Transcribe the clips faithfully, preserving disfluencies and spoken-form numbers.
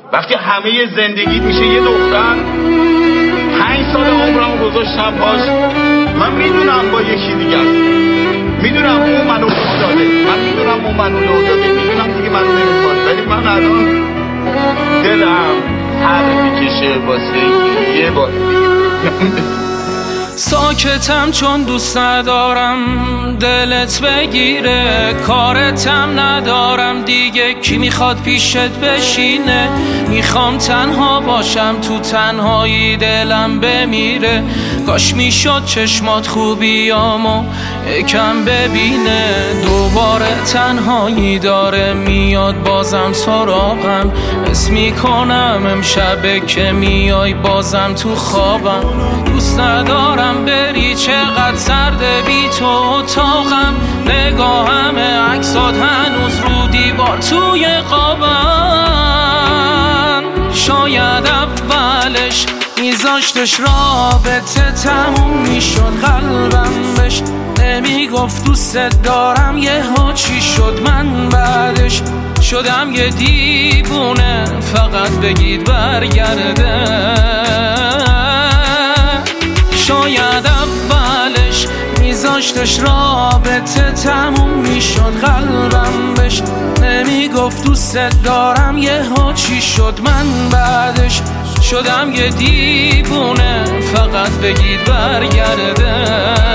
وقتی همه زندگیت میشه یه دختر، پنج سال عمرم گذاشتم باش، من میدونم با یکی دیگه است، میدونم اون منو لو داده، من میدونم اون منو لو داده، میدونم دیگه منو نمیخواد، ولی من الان دلم هر میکشه واسه یه بار ساکتم چون دوست ندارم دلت بگیره، کارتم ندارم دیگه، کی میخواد پیشت بشینه، میخوام تنها باشم تو تنهایی دلم بمیره، کاش میشد چشمات خوبیامو یکم ببینه، دوباره تنهایی داره میاد بازم سراغم، حس میکنم امشبه که میای بازم تو خوابم، دوست ندارم بری چقدر سرده بی تو اتاقم، نگاهم عکسات هنوز رو دیوار توی قابم، شاید اولش میذاشتش رابطه تموم میشد، قلبم بهش نمیگفت دوست دارم، یه ها چی شد من بعدش شدم یه دیوونه، فقط بگید برگرده، شاید اولش میذاشتش رابطه تموم میشد، قلبم بهش نمیگفت دوست دارم، یه ها چی شد من بعدش شدم یه دیوونه، فقط بگید برگرده.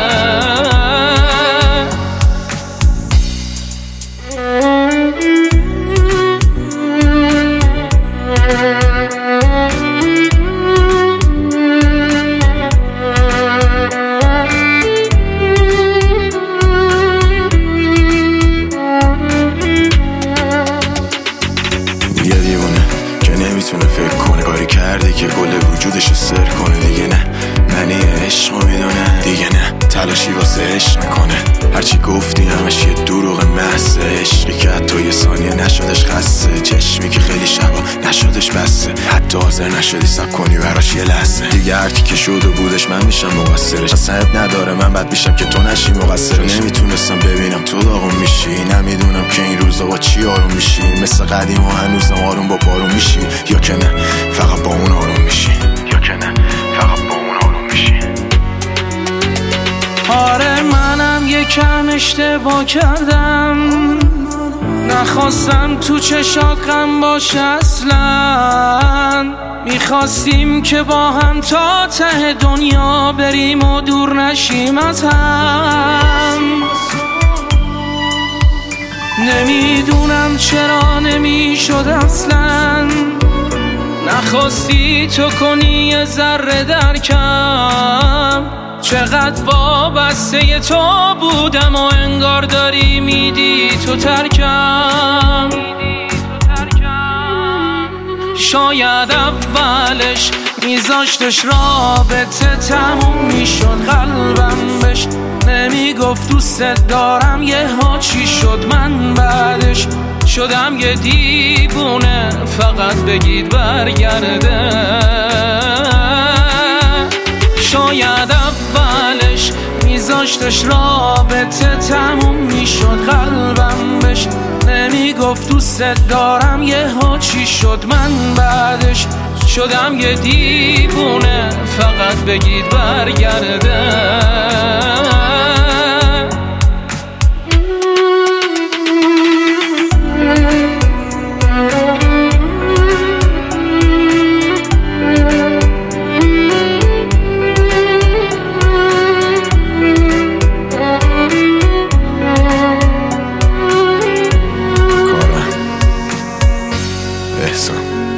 نمیتونه فکر کنه کاری کرده که کل وجودشو سر کنه، دیگه نه معنی عشقو میدونه، دیگه نه تلاشی واسه عشق میکنه، هرچی گفتی همش یه دروغ محض، عشقی که حتی یه ثانیه نشدش خسته، چشمی که خیلی شبا نشدش بسته، حتی حاضر نشدی سب کنی براش یه لحظه، دیگه هرکی که شد و بودش من میشم مقصرش، اصلا نداره من بد میشم که تو نشی مقصرش، نمیتونستم ببینم تو داغون میشی، نمیدونم که این روزا با چی آروم میشی، مثل قدیم و هنوزم آروم با پاروم میشی، یا که نه فقط با اون آروم میشی، یا که نه فقط با اون آروم میشی. آره منم یکم اشتباه کردم، نخواستم تو چشات غم باشه اصلا، میخواستیم که با هم تا ته دنیا بریم و دور نشیم از هم، نمیدونم چرا نمیشد اصلا، نخواستی تو کنی یه ذره درکم، چقدر وابسته تو بودم و انگار داری میدی تو ترکم، شاید اولش میذاشتش رابطه تموم میشد، قلبم بهش نمیگفت دوست دارم، یه ها چی شد من بعدش شدم یه دیوونه، فقط بگید برگرده، شاید اولش میذاشتش رابطه تموم میشد، قلبم بهش نمیگفت دوست دارم، یه ها چی شد من بعدش شدم یه دیوونه، فقط بگید برگرده. احسان